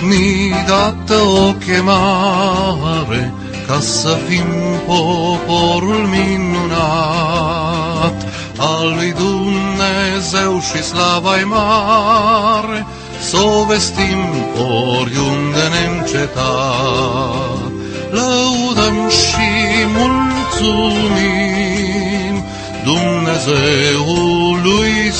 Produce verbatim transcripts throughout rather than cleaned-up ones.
ni dată o chemare ca să fim poporul minunat al lui Dumnezeu și slava-i mare, s-o vestim oriunde neîncetat. Lăudăm și mulțumim Dumnezeului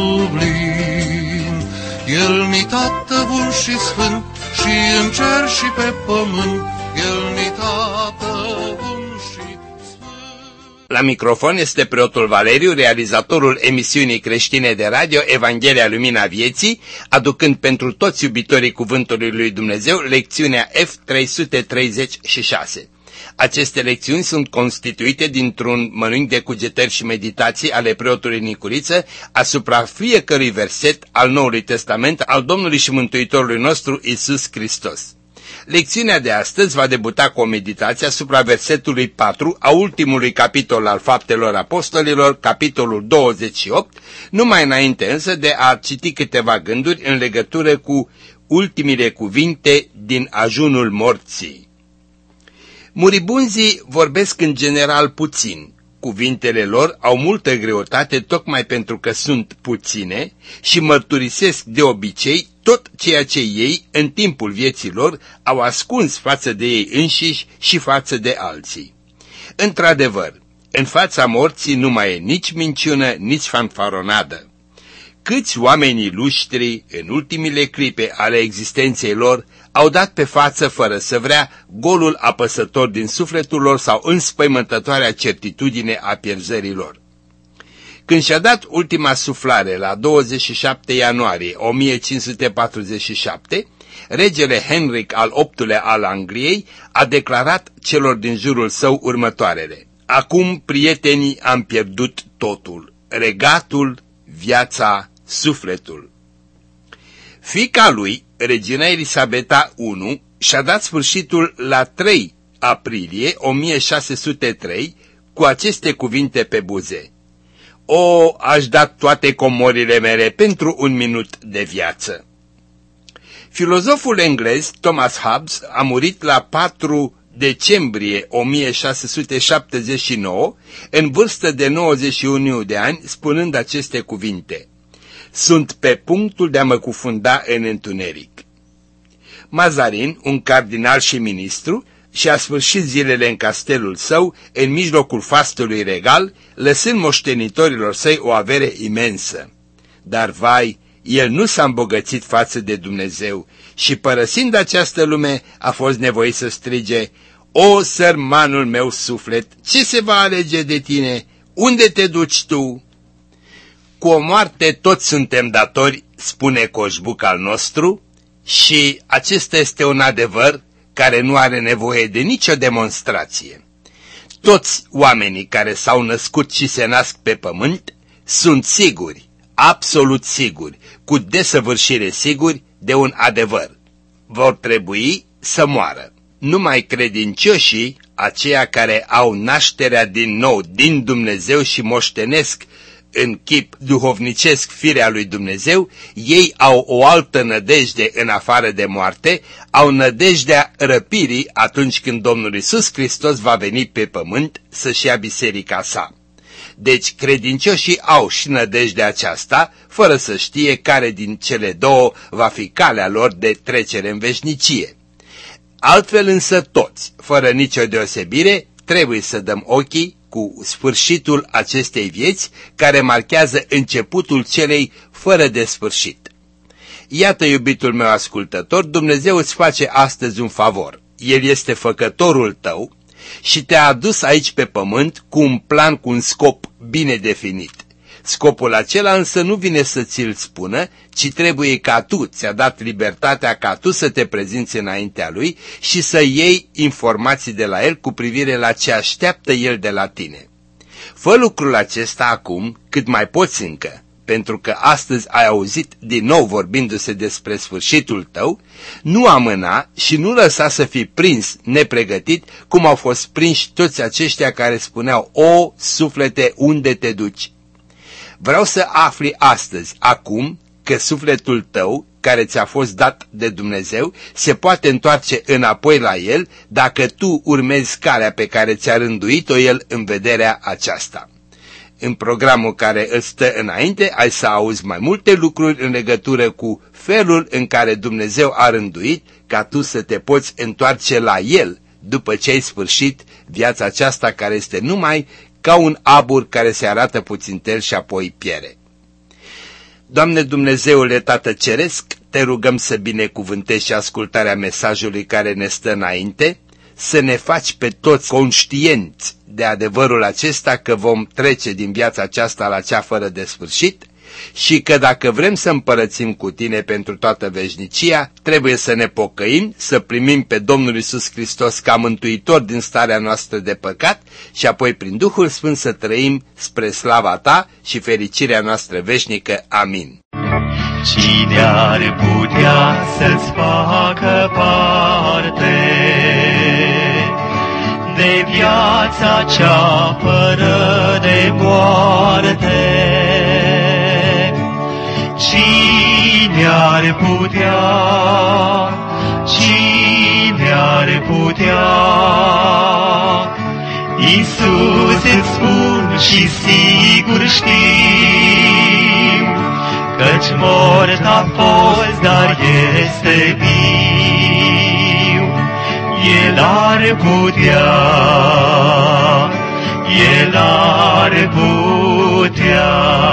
sublim. El-ni Tată bun și sfânt, și în cer și pe pământ, El-ni Tată bun și sfânt. La microfon este preotul Valeriu, realizatorul emisiunii creștine de radio Evanghelia Lumina Vieții, aducând pentru toți iubitorii Cuvântului lui Dumnezeu lecțiunea F trei sute treizeci și șase. Aceste lecțiuni sunt constituite dintr-un mănânc de cugetări și meditații ale preotului Nicuriță asupra fiecărui verset al Noului Testament al Domnului și Mântuitorului nostru Iisus Hristos. Lecțiunea de astăzi va debuta cu o meditație asupra versetului patru a ultimului capitol al Faptelor Apostolilor, capitolul douăzeci și opt, numai înainte însă de a citi câteva gânduri în legătură cu ultimile cuvinte din ajunul morții. Muribunzii vorbesc în general puțin, cuvintele lor au multă greutate tocmai pentru că sunt puține și mărturisesc de obicei tot ceea ce ei în timpul vieții lor au ascuns față de ei înșiși și față de alții. Într-adevăr, în fața morții nu mai e nici minciună, nici fanfaronadă. Câți oameni iluștri, în ultimile clipe ale existenței lor, au dat pe față, fără să vrea, golul apăsător din sufletul lor sau înspăimântătoarea certitudine a pierzării lor. Când și-a dat ultima suflare la douăzeci și șapte ianuarie o mie cinci sute patruzeci și șapte, regele Henric al optulea al Angliei a declarat celor din jurul său următoarele: acum, prietenii, am pierdut totul, regatul, viața, sufletul. Fiica lui, regina Elisabeta I, și-a dat sfârșitul la trei aprilie o mie șase sute trei cu aceste cuvinte pe buze: o, aș da toate comorile mele pentru un minut de viață. Filozoful englez Thomas Hobbes a murit la patru decembrie o mie șase sute șaptezeci și nouă, în vârstă de nouăzeci și unu de ani, spunând aceste cuvinte: sunt pe punctul de a mă cufunda în întuneric. Mazarin, un cardinal și ministru, și-a sfârșit zilele în castelul său, în mijlocul fastului regal, lăsând moștenitorilor săi o avere imensă. Dar, vai, el nu s-a îmbogățit față de Dumnezeu și, părăsind această lume, a fost nevoit să strige: o, sărmanul meu suflet, ce se va alege de tine? Unde te duci tu? Cu o moarte toți suntem datori, spune Coșbuc al nostru, și acesta este un adevăr care nu are nevoie de nicio demonstrație. Toți oamenii care s-au născut și se nasc pe pământ sunt siguri, absolut siguri, cu desăvârșire siguri de un adevăr: vor trebui să moară. Numai credincioșii, aceia care au nașterea din nou din Dumnezeu și moștenesc în chip duhovnicesc firea lui Dumnezeu, ei au o altă nădejde în afară de moarte, au nădejdea răpirii atunci când Domnul Iisus Hristos va veni pe pământ să-și ia biserica sa. Deci credincioșii au și nădejdea aceasta, fără să știe care din cele două va fi calea lor de trecere în veșnicie. Altfel însă toți, fără nicio deosebire, trebuie să dăm ochii cu sfârșitul acestei vieți, care marchează începutul celei fără de sfârșit. Iată, iubitul meu ascultător, Dumnezeu îți face astăzi un favor. El este făcătorul tău și te-a adus aici pe pământ cu un plan, cu un scop bine definit. Scopul acela însă nu vine să ți-l spună, ci trebuie ca tu, ți-a dat libertatea ca tu să te prezinți înaintea lui și să iei informații de la el cu privire la ce așteaptă el de la tine. Fă lucrul acesta acum, cât mai poți încă, pentru că astăzi ai auzit din nou vorbindu-se despre sfârșitul tău, nu amâna și nu lăsa să fii prins nepregătit, cum au fost prinși toți aceștia care spuneau: o, suflete, unde te duci? Vreau să afli astăzi, acum, că sufletul tău care ți-a fost dat de Dumnezeu se poate întoarce înapoi la el dacă tu urmezi calea pe care ți-a rânduit-o el în vederea aceasta. În programul care îți stă înainte ai să auzi mai multe lucruri în legătură cu felul în care Dumnezeu a rânduit ca tu să te poți întoarce la el după ce ai sfârșit viața aceasta care este numai ca un abur care se arată puțintel și apoi piere. Doamne Dumnezeule Tată Ceresc, te rugăm să binecuvântezi și ascultarea mesajului care ne stă înainte, să ne faci pe toți conștienți de adevărul acesta că vom trece din viața aceasta la cea fără de sfârșit și că dacă vrem să împărățim cu tine pentru toată veșnicia, trebuie să ne pocăim, să primim pe Domnul Iisus Hristos ca mântuitor din starea noastră de păcat și apoi prin Duhul Sfânt să trăim spre slava ta și fericirea noastră veșnică. Amin. Cine ar putea să-ți facă parte de viața cea fără de moarte? Cine ar putea, cine ar putea? Iisus, îți spun și sigur știu, căci mort a fost, dar este viu. El ar putea, El ar putea.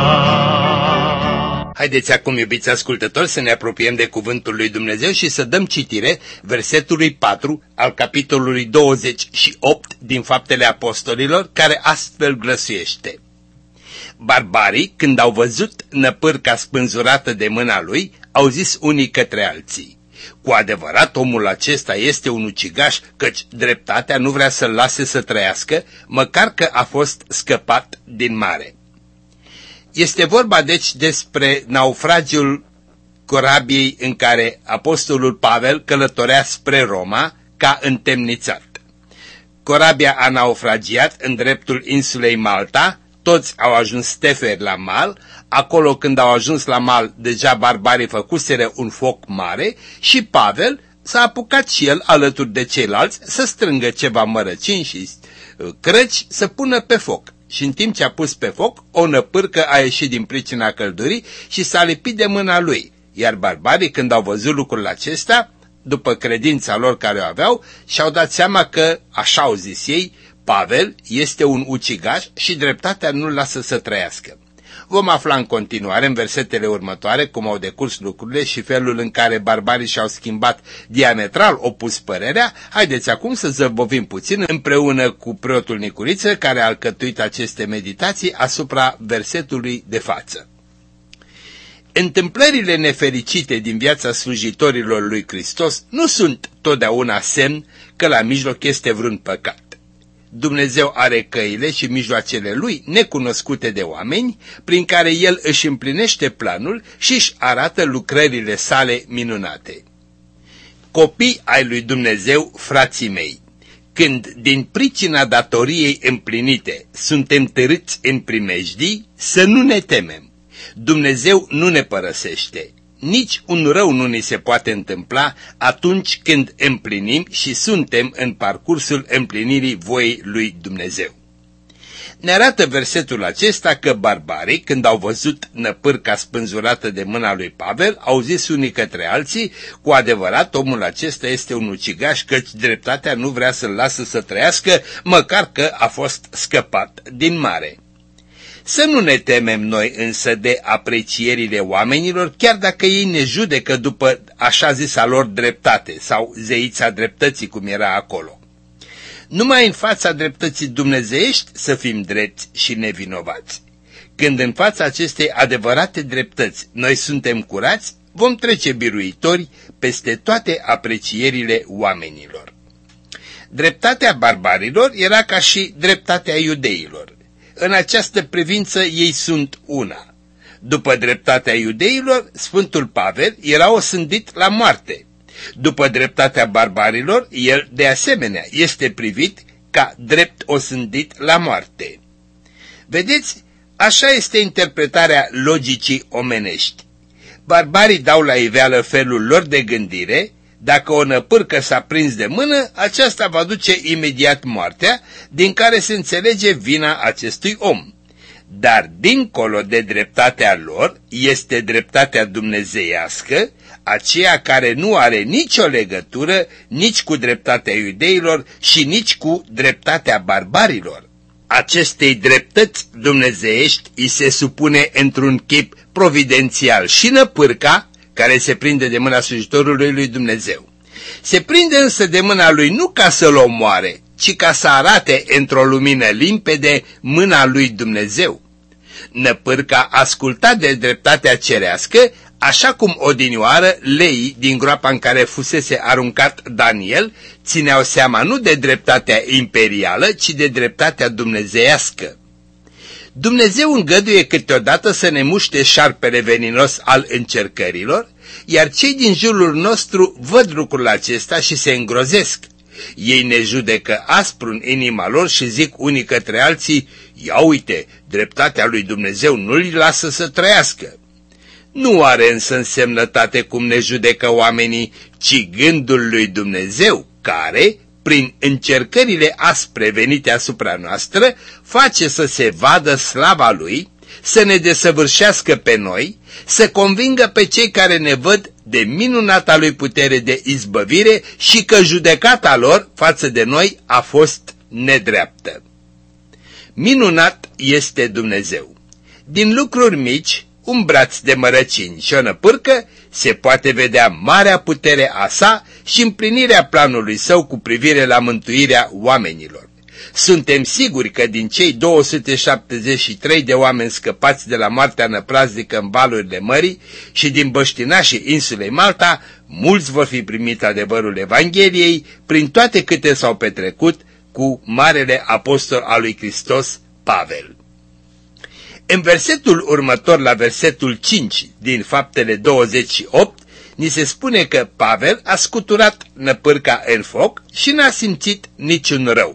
Haideți acum, iubiți ascultători, să ne apropiem de cuvântul lui Dumnezeu și să dăm citire versetului patru al capitolului douăzeci și opt din Faptele Apostolilor, care astfel glăsuiește. Barbarii, când au văzut năpârca spânzurată de mâna lui, au zis unii către alții: cu adevărat omul acesta este un ucigaș, căci dreptatea nu vrea să-l lase să trăiască, măcar că a fost scăpat din mare. Este vorba deci despre naufragiul corabiei în care apostolul Pavel călătorea spre Roma ca întemnițat. Corabia a naufragiat în dreptul insulei Malta, toți au ajuns steferi la mal, acolo când au ajuns la mal deja barbarii făcuseră un foc mare și Pavel s-a apucat și el alături de ceilalți să strângă ceva mărăcini și crăci să pună pe foc. Și în timp ce a pus pe foc, o năpârcă a ieșit din pricina căldurii și s-a lipit de mâna lui, iar barbarii când au văzut lucrul acesta, după credința lor care o aveau, și-au dat seama că, așa au zis ei, Pavel este un ucigaș și dreptatea nu-l lasă să trăiască. Vom afla în continuare în versetele următoare cum au decurs lucrurile și felul în care barbarii și-au schimbat diametral opus părerea. Haideți acum să zăbovim puțin împreună cu preotul Nicuriță, care a alcătuit aceste meditații asupra versetului de față. Întâmplările nefericite din viața slujitorilor lui Hristos nu sunt totdeauna semn că la mijloc este vreun păcat. Dumnezeu are căile și mijloacele lui necunoscute de oameni, prin care el își împlinește planul și își arată lucrările sale minunate. Copii ai lui Dumnezeu, frații mei, când din pricina datoriei împlinite suntem târâți în primejdii, să nu ne temem. Dumnezeu nu ne părăsește. Nici un rău nu ni se poate întâmpla atunci când împlinim și suntem în parcursul împlinirii voii lui Dumnezeu. Ne arată versetul acesta că barbarii, când au văzut năpârca spânzurată de mâna lui Pavel, au zis unii către alții: cu adevărat omul acesta este un ucigaș, căci dreptatea nu vrea să-l lasă să trăiască, măcar că a fost scăpat din mare. Să nu ne temem noi însă de aprecierile oamenilor, chiar dacă ei ne judecă după așa zisa lor dreptate sau zeița dreptății cum era acolo. Numai în fața dreptății dumnezeiești să fim drepți și nevinovați. Când în fața acestei adevărate dreptăți noi suntem curați, vom trece biruitori peste toate aprecierile oamenilor. Dreptatea barbarilor era ca și dreptatea iudeilor. În această privință ei sunt una. După dreptatea iudeilor, Sfântul Pavel era osândit la moarte. După dreptatea barbarilor, el de asemenea este privit ca drept osândit la moarte. Vedeți, așa este interpretarea logicii omenești. Barbarii dau la iveală felul lor de gândire. Dacă o năpârcă s-a prins de mână, aceasta va duce imediat moartea, din care se înțelege vina acestui om. Dar dincolo de dreptatea lor este dreptatea dumnezeiască, aceea care nu are nicio legătură nici cu dreptatea iudeilor și nici cu dreptatea barbarilor. Acestei dreptăți dumnezeiești îi se supune într-un chip providențial și năpârca, care se prinde de mâna slujitorului lui Dumnezeu. Se prinde însă de mâna lui nu ca să-l omoare, ci ca să arate într-o lumină limpede mâna lui Dumnezeu. Năpârca asculta de dreptatea cerească, așa cum odinioară leii din groapa în care fusese aruncat Daniel țineau seama nu de dreptatea imperială, ci de dreptatea dumnezeiască. Dumnezeu îngăduie câteodată să ne muște șarpele veninos al încercărilor, iar cei din jurul nostru văd lucrul acesta și se îngrozesc. Ei ne judecă aspru în inima lor și zic unii către alții: ia uite, dreptatea lui Dumnezeu nu-l lasă să trăiască. Nu are însă însemnătate cum ne judecă oamenii, ci gândul lui Dumnezeu, care, prin încercările aspre venite asupra noastră, face să se vadă slava lui, să ne desăvârșească pe noi, să convingă pe cei care ne văd de minunata lui putere de izbăvire și că judecata lor față de noi a fost nedreaptă. Minunat este Dumnezeu. Din lucruri mici, un braț de mărăcini și o năpârcă, se poate vedea marea putere a sa și împlinirea planului său cu privire la mântuirea oamenilor. Suntem siguri că din cei două sute șaptezeci și trei de oameni scăpați de la moartea năpraznică în valurile mării și din băștinașii insulei Malta, mulți vor fi primit adevărul Evangheliei prin toate câte s-au petrecut cu marele apostol al lui Hristos, Pavel. În versetul următor, la versetul cinci din Faptele douăzeci și opt, ni se spune că Pavel a scuturat năpârca în foc și n-a simțit niciun rău.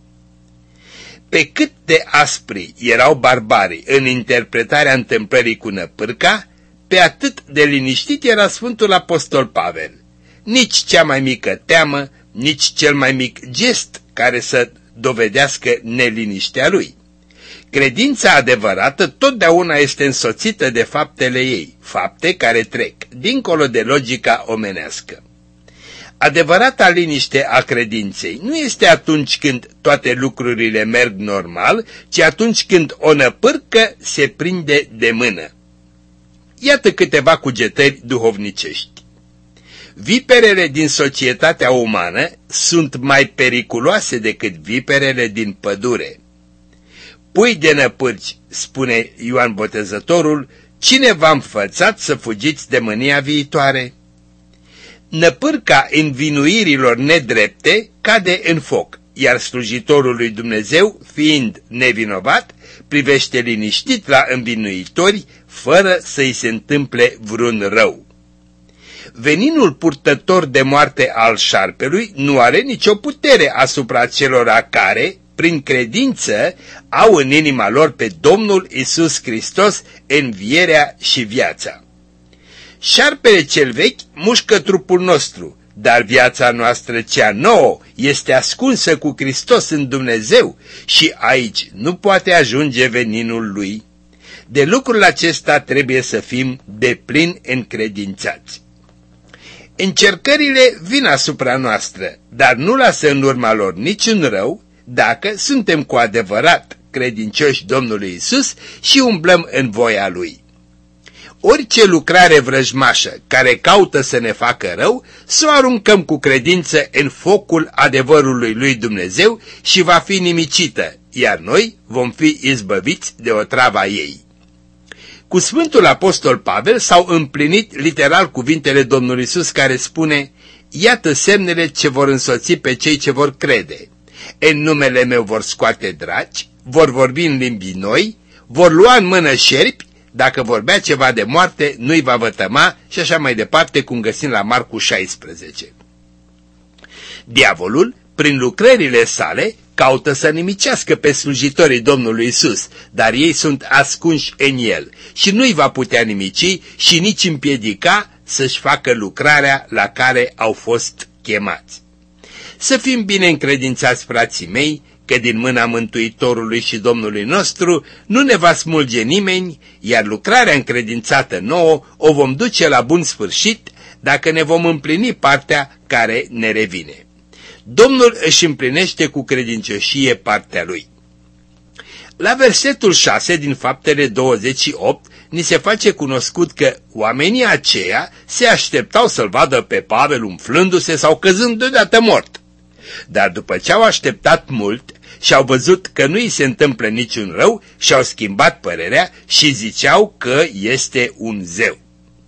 Pe cât de aspri erau barbarii în interpretarea întâmplării cu năpârca, pe atât de liniștit era Sfântul Apostol Pavel. Nici cea mai mică teamă, nici cel mai mic gest care să dovedească neliniștea lui. Credința adevărată totdeauna este însoțită de faptele ei, fapte care trec dincolo de logica omenească. Adevărata liniște a credinței nu este atunci când toate lucrurile merg normal, ci atunci când o năpârcă se prinde de mână. Iată câteva cugetări duhovnicești. Viperele din societatea umană sunt mai periculoase decât viperele din pădure. Pui de năpârci, spune Ioan Botezătorul, cine v-a înfățat să fugiți de mânia viitoare? Năpârca învinuirilor nedrepte cade în foc, iar slujitorul lui Dumnezeu, fiind nevinovat, privește liniștit la învinuitori, fără să-i se întâmple vreun rău. Veninul purtător de moarte al șarpelui nu are nicio putere asupra celora care, prin credință, au în inima lor pe Domnul Iisus Hristos, învierea și viața. Șarpele cel vechi mușcă trupul nostru, dar viața noastră cea nouă este ascunsă cu Hristos în Dumnezeu și aici nu poate ajunge veninul lui. De lucrul acesta trebuie să fim deplin încredințați. Încercările vin asupra noastră, dar nu lasă în urma lor niciun rău, dacă suntem cu adevărat credincioși Domnului Isus și umblăm în voia Lui. Orice lucrare vrăjmașă care caută să ne facă rău, să o aruncăm cu credință în focul adevărului lui Dumnezeu și va fi nimicită, iar noi vom fi izbăviți de otrava ei. Cu Sfântul Apostol Pavel s-au împlinit literal cuvintele Domnului Isus care spune: iată semnele ce vor însoți pe cei ce vor crede. În numele meu vor scoate draci, vor vorbi în limbi noi, vor lua în mână șerpi, dacă vorbea ceva de moarte, nu-i va vătăma și așa mai departe, cum găsim la Marcu șaisprezece. Diavolul, prin lucrările sale, caută să nimicească pe slujitorii Domnului Isus, dar ei sunt ascunși în el și nu-i va putea nimici și nici împiedica să-și facă lucrarea la care au fost chemați. Să fim bine încredințați, frații mei, că din mâna Mântuitorului și Domnului nostru nu ne va smulge nimeni, iar lucrarea încredințată nouă o vom duce la bun sfârșit dacă ne vom împlini partea care ne revine. Domnul își împlinește cu credincioșie partea lui. La versetul șase din Faptele douăzeci și opt ni se face cunoscut că oamenii aceia se așteptau să-l vadă pe Pavel umflându-se sau căzând deodată mort. Dar după ce au așteptat mult și au văzut că nu îi se întâmplă niciun rău, și-au schimbat părerea și ziceau că este un zeu.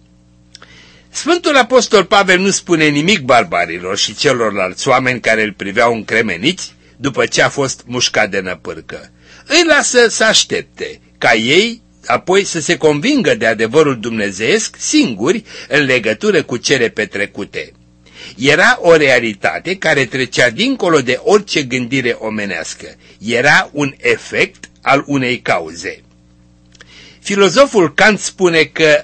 Sfântul Apostol Pavel nu spune nimic barbarilor și celorlalți oameni care îl priveau încremeniți după ce a fost mușcat de năpârcă. Îi lasă să aștepte, ca ei apoi să se convingă de adevărul dumnezeiesc singuri în legătură cu cele petrecute. Era o realitate care trecea dincolo de orice gândire omenească. Era un efect al unei cauze. Filozoful Kant spune că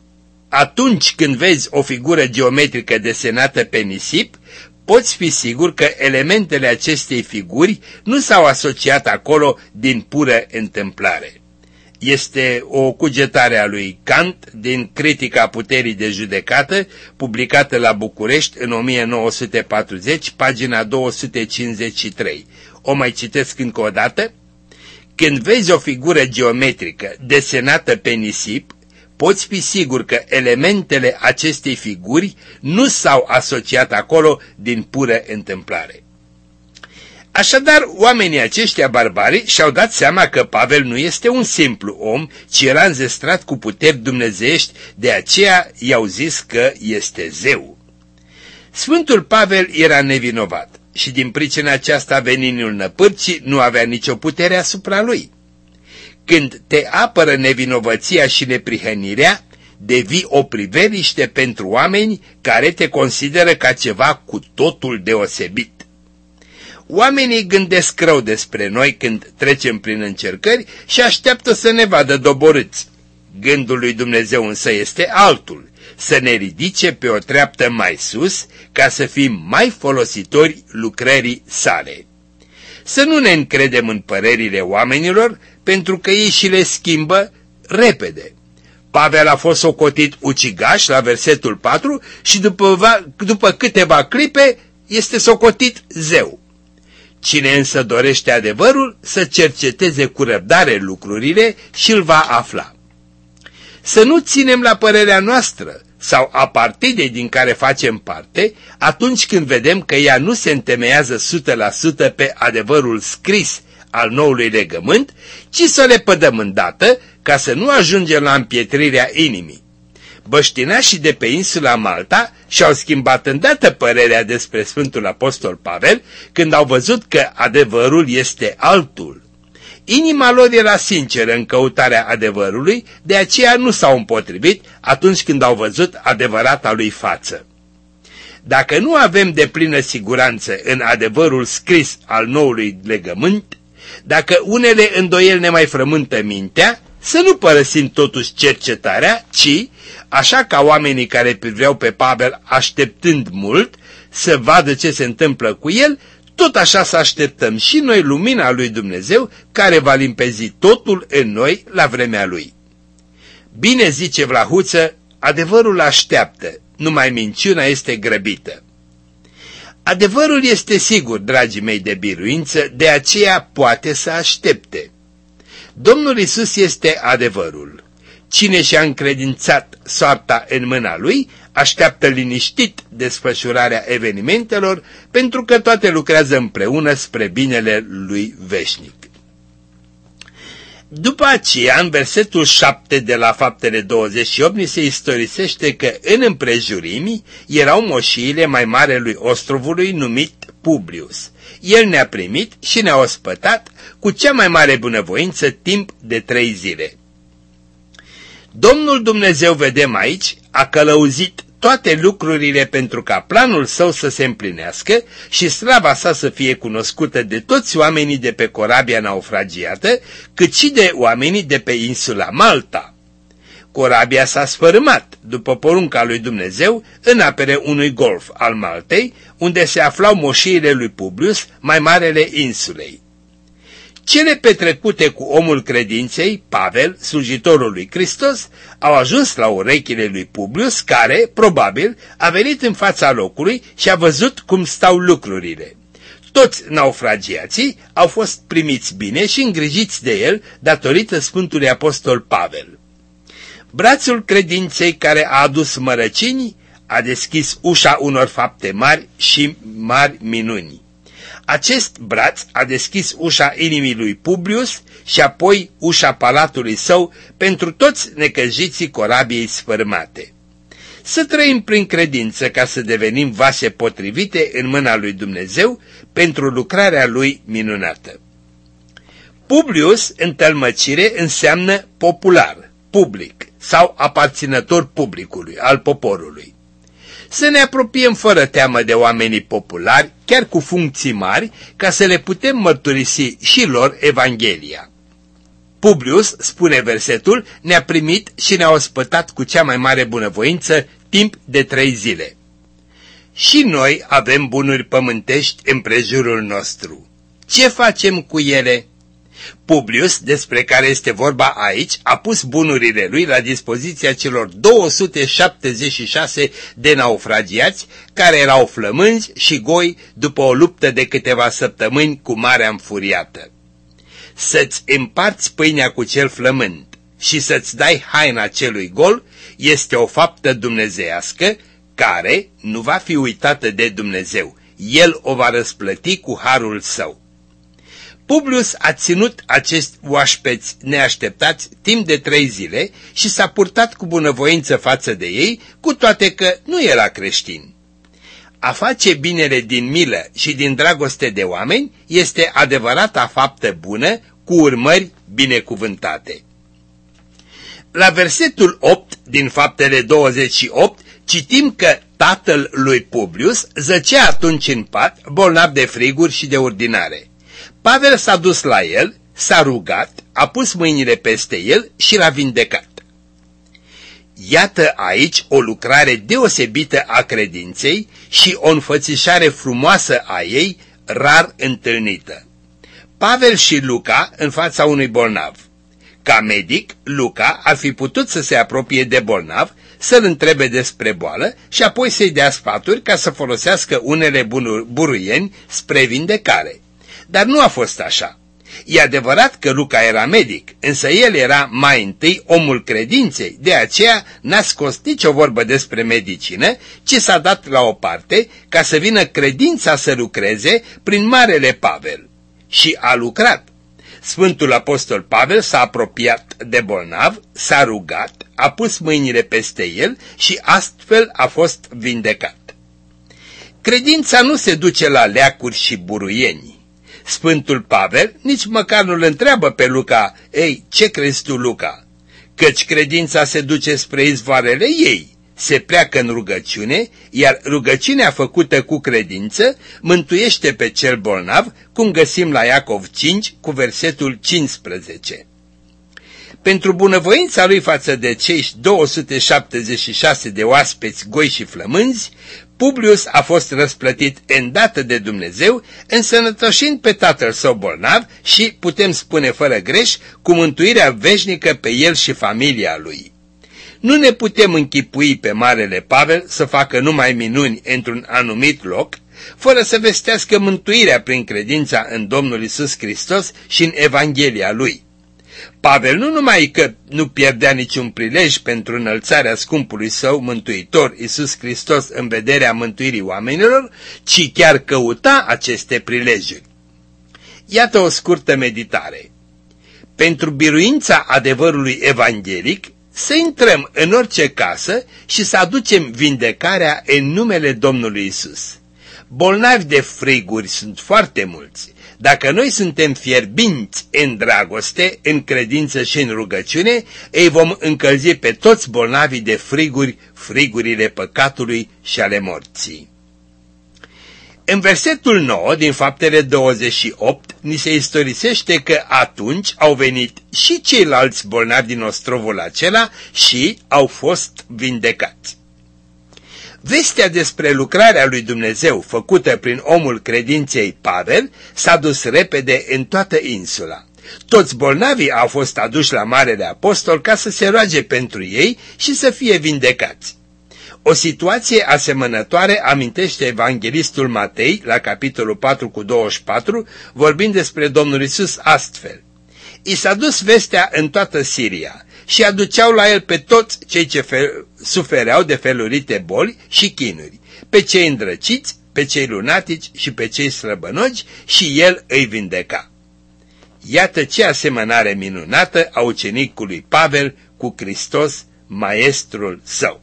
atunci când vezi o figură geometrică desenată pe nisip, poți fi sigur că elementele acestei figuri nu s-au asociat acolo din pură întâmplare. Este o cugetare a lui Kant din Critica puterii de judecată, publicată la București în o mie nouă sute patruzeci, pagina două sute cincizeci și trei. O mai citesc încă o dată. Când vezi o figură geometrică desenată pe nisip, poți fi sigur că elementele acestei figuri nu s-au asociat acolo din pură întâmplare. Așadar, oamenii aceștia barbari și-au dat seama că Pavel nu este un simplu om, ci era înzestrat cu puteri dumnezeiești, de aceea i-au zis că este zeu. Sfântul Pavel era nevinovat și din pricina aceasta veninul năpârcii nu avea nicio putere asupra lui. Când te apără nevinovăția și neprihănirea, devii o priveliște pentru oameni care te consideră ca ceva cu totul deosebit. Oamenii gândesc rău despre noi când trecem prin încercări și așteaptă să ne vadă doborâți. Gândul lui Dumnezeu însă este altul, să ne ridice pe o treaptă mai sus ca să fim mai folositori lucrării sale. Să nu ne încredem în părerile oamenilor, pentru că ei și le schimbă repede. Pavel a fost socotit ucigaș la versetul patru și după, după câteva clipe este socotit zeu. Cine însă dorește adevărul, să cerceteze cu răbdare lucrurile și îl va afla. Să nu ținem la părerea noastră sau a partidei din care facem parte, atunci când vedem că ea nu se întemeiază o sută la sută pe adevărul scris al noului legământ, ci să le pădăm îndată ca să nu ajungem la împietrirea inimii. Băștinașii de pe insula Malta și-au schimbat îndată părerea despre Sfântul Apostol Pavel când au văzut că adevărul este altul. Inima lor era sinceră în căutarea adevărului, de aceea nu s-au împotrivit atunci când au văzut adevărata lui față. Dacă nu avem deplină siguranță în adevărul scris al noului legământ, dacă unele îndoieli ne mai frământă mintea, să nu părăsim totuși cercetarea, ci, așa ca oamenii care priveau pe Pavel așteptând mult să vadă ce se întâmplă cu el, tot așa să așteptăm și noi lumina lui Dumnezeu care va limpezi totul în noi la vremea lui. Bine zice Vlahuță, adevărul așteaptă, numai minciuna este grăbită. Adevărul este sigur, dragii mei de biruință, de aceea poate să aștepte. Domnul Iisus este adevărul. Cine și-a încredințat soarta în mâna lui, așteaptă liniștit desfășurarea evenimentelor, pentru că toate lucrează împreună spre binele lui veșnic. După aceea, în versetul șapte de la Faptele douăzeci și opt, ni se istorisește că în împrejurimi erau moșiile mai marelui ostrovului numit Publius. El ne-a primit și ne-a ospătat cu cea mai mare bunăvoință timp de trei zile. Domnul Dumnezeu, vedem aici, a călăuzit toate lucrurile pentru ca planul său să se împlinească și slava sa să fie cunoscută de toți oamenii de pe corabia naufragiată, cât și de oamenii de pe insula Malta. Corabia s-a sfărâmat, după porunca lui Dumnezeu, în apele unui golf al Maltei, unde se aflau moșiile lui Publius, mai marele insulei. Cele petrecute cu omul credinței, Pavel, slujitorul lui Hristos, au ajuns la urechile lui Publius, care, probabil, a venit în fața locului și a văzut cum stau lucrurile. Toți naufragiații au fost primiți bine și îngrijiți de el datorită Sfântului Apostol Pavel. Brațul credinței care a adus mărăcini a deschis ușa unor fapte mari și mari minuni. Acest braț a deschis ușa inimii lui Publius și apoi ușa palatului său pentru toți necăjiții corabiei sfărâmate. Să trăim prin credință ca să devenim vase potrivite în mâna lui Dumnezeu pentru lucrarea lui minunată. Publius în tălmăcire înseamnă popular, public sau aparținător publicului, al poporului. Să ne apropiem fără teamă de oamenii populari, chiar cu funcții mari, ca să le putem mărturisi și lor Evanghelia. Publius, spune versetul, ne-a primit și ne-a ospătat cu cea mai mare bunăvoință timp de trei zile. Și noi avem bunuri pământești în prejurul nostru. Ce facem cu ele? Publius, despre care este vorba aici, a pus bunurile lui la dispoziția celor două sute șaptezeci și șase de naufragiați care erau flămânzi și goi după o luptă de câteva săptămâni cu marea înfuriată. Să-ți împarți pâinea cu cel flămând și să-ți dai haina celui gol este o faptă dumnezeiască care nu va fi uitată de Dumnezeu. El o va răsplăti cu harul său. Publius a ținut acești oaspeți neașteptați timp de trei zile și s-a purtat cu bunăvoință față de ei, cu toate că nu era creștin. A face binele din milă și din dragoste de oameni este adevărata faptă bună cu urmări binecuvântate. La versetul opt din Faptele douăzeci și opt citim că tatăl lui Publius zăcea atunci în pat, bolnav de friguri și de urdinare. Pavel s-a dus la el, s-a rugat, a pus mâinile peste el și l-a vindecat. Iată aici o lucrare deosebită a credinței și o înfățișare frumoasă a ei, rar întâlnită. Pavel și Luca în fața unui bolnav. Ca medic, Luca ar fi putut să se apropie de bolnav, să-l întrebe despre boală și apoi să-i dea sfaturi ca să folosească unele buruieni spre vindecare. Dar nu a fost așa. E adevărat că Luca era medic, însă el era mai întâi omul credinței, de aceea n-a scos nicio vorbă despre medicină, ci s-a dat la o parte ca să vină credința să lucreze prin Marele Pavel. Și a lucrat. Sfântul Apostol Pavel s-a apropiat de bolnav, s-a rugat, a pus mâinile peste el și astfel a fost vindecat. Credința nu se duce la leacuri și buruieni. Sfântul Pavel nici măcar nu-l întreabă pe Luca, ei, ce crezi tu, Luca? Căci credința se duce spre izvoarele ei, se pleacă în rugăciune, iar rugăciunea făcută cu credință mântuiește pe cel bolnav, cum găsim la Iacov cinci cu versetul cincisprezece. Pentru bunăvoința lui față de cei două sute șaptezeci și șase de oaspeți goi și flămânzi, Publius a fost răsplătit îndată de Dumnezeu, însănătoșind pe tatăl său bolnav și, putem spune fără greș, cu mântuirea veșnică pe el și familia lui. Nu ne putem închipui pe Marele Pavel să facă numai minuni într-un anumit loc, fără să vestească mântuirea prin credința în Domnul Iisus Hristos și în Evanghelia lui. Pavel nu numai că nu pierdea niciun prilej pentru înălțarea scumpului său mântuitor Iisus Hristos în vederea mântuirii oamenilor, ci chiar căuta aceste prilejuri. Iată o scurtă meditare. Pentru biruința adevărului evanghelic, să intrăm în orice casă și să aducem vindecarea în numele Domnului Iisus. Bolnavi de friguri sunt foarte mulți, Dacă noi suntem fierbinți în dragoste, în credință și în rugăciune, îi vom încălzi pe toți bolnavii de friguri, frigurile păcatului și ale morții. În versetul nouă din Faptele douăzeci și opt ni se istorisește că atunci au venit și ceilalți bolnavi din ostrovul acela și au fost vindecați. Vestea despre lucrarea lui Dumnezeu făcută prin omul credinței Pavel s-a dus repede în toată insula. Toți bolnavii au fost aduși la Marele Apostol ca să se roage pentru ei și să fie vindecați. O situație asemănătoare amintește evanghelistul Matei la capitolul patru cu douăzeci și patru, vorbind despre Domnul Iisus astfel. I s-a dus vestea în toată Siria și aduceau la el pe toți cei ce sufereau de felurite boli și chinuri, pe cei îndrăciți, pe cei lunatici și pe cei slăbănogi, și el îi vindeca. Iată ce asemănare minunată a ucenicului Pavel cu Hristos, maestrul său.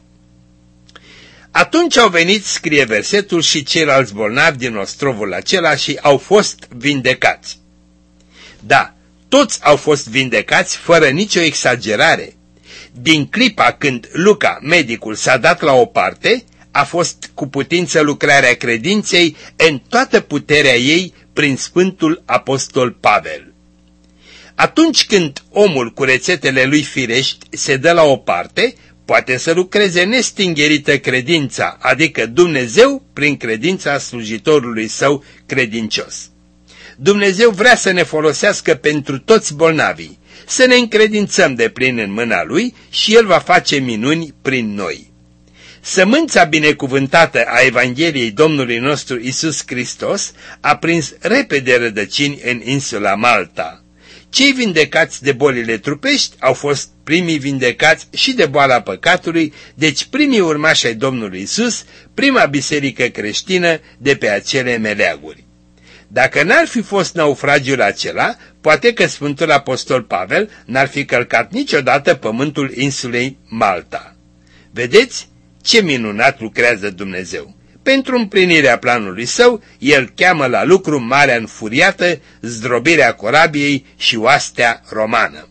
Atunci au venit, scrie versetul, și ceilalți bolnavi din ostrovul acela și au fost vindecați. Da, toți au fost vindecați fără nicio exagerare. Din clipa când Luca, medicul, s-a dat la o parte, a fost cu putință lucrarea credinței în toată puterea ei prin Sfântul Apostol Pavel. Atunci când omul cu rețetele lui firești se dă la o parte, poate să lucreze nestingerită credința, adică Dumnezeu prin credința slujitorului său credincios. Dumnezeu vrea să ne folosească pentru toți bolnavii, să ne încredințăm de plin în mâna Lui și El va face minuni prin noi. Sămânța binecuvântată a Evangheliei Domnului nostru Iisus Hristos a prins repede rădăcini în insula Malta. Cei vindecați de bolile trupești au fost primii vindecați și de boala păcatului, deci primii urmași ai Domnului Iisus, prima biserică creștină de pe acele meleaguri. Dacă n-ar fi fost naufragiul acela, poate că Sfântul Apostol Pavel n-ar fi călcat niciodată pământul insulei Malta. Vedeți ce minunat lucrează Dumnezeu! Pentru împlinirea planului său, el cheamă la lucru marea înfuriată, zdrobirea corabiei și oastea romană.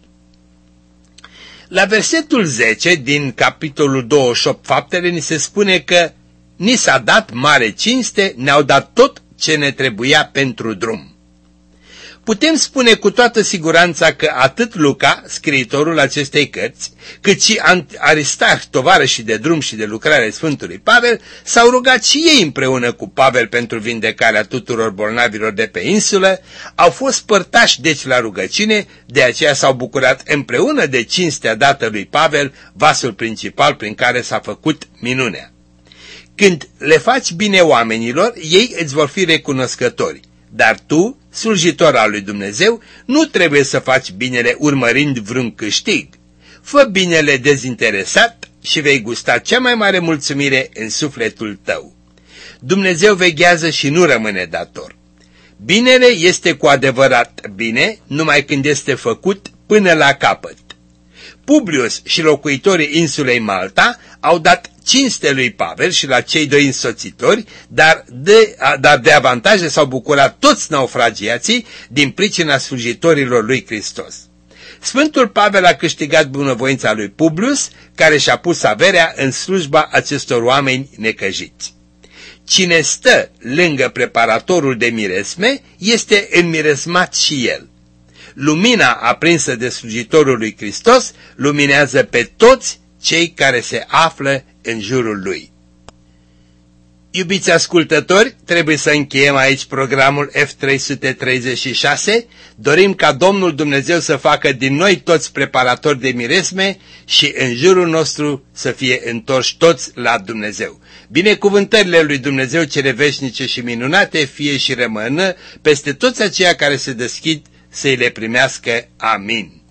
La versetul zece din capitolul douăzeci și opt Faptele ni se spune că ni s-a dat mare cinste, ne-au dat tot ce ne trebuia pentru drum. Putem spune cu toată siguranța că atât Luca, scriitorul acestei cărți, cât și Aristarh, tovarășii de drum și de lucrare Sfântului Pavel, s-au rugat și ei împreună cu Pavel pentru vindecarea tuturor bolnavilor de pe insulă, au fost părtași deci la rugăciune, de aceea s-au bucurat împreună de cinstea dată lui Pavel, vasul principal prin care s-a făcut minunea. Când le faci bine oamenilor, ei îți vor fi recunoscători. Dar tu, slujitor al lui Dumnezeu, nu trebuie să faci binele urmărind vreun câștig. Fă binele dezinteresat și vei gusta cea mai mare mulțumire în sufletul tău. Dumnezeu veghează și nu rămâne dator. Binele este cu adevărat bine numai când este făcut până la capăt. Publius și locuitorii insulei Malta au dat cinste lui Pavel și la cei doi însoțitori, dar de, dar de avantaje s-au bucurat toți naufragiații din pricina slujitorilor lui Hristos. Sfântul Pavel a câștigat bunăvoința lui Publius, care și-a pus averea în slujba acestor oameni necăjiți. Cine stă lângă preparatorul de miresme este înmiresmat și el. Lumina aprinsă de slujitorul lui Hristos luminează pe toți cei care se află în jurul lui. Iubiți ascultători, trebuie să încheiem aici programul F trei sute treizeci și șase. Dorim ca Domnul Dumnezeu să facă din noi toți preparatori de miresme și în jurul nostru să fie întorși toți la Dumnezeu. Binecuvântările lui Dumnezeu cele veșnice și minunate fie și rămână peste toți aceia care se deschid să-i le primească. Amin.